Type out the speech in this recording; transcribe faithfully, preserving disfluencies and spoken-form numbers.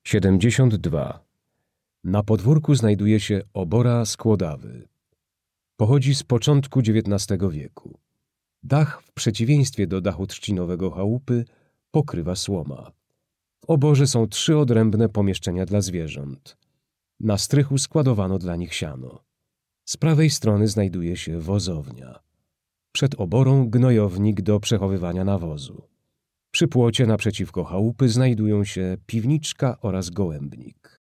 siedemdziesiąt dwa. Na podwórku znajduje się obora skłodawy. Pochodzi z początku dziewiętnastego wieku. Dach, w przeciwieństwie do dachu trzcinowego chałupy, pokrywa słoma. W oborze są trzy odrębne pomieszczenia dla zwierząt. Na strychu składowano dla nich siano. Z prawej strony znajduje się wozownia. Przed oborą gnojownik do przechowywania nawozu. Przy płocie naprzeciwko chałupy znajdują się piwniczka oraz gołębnik.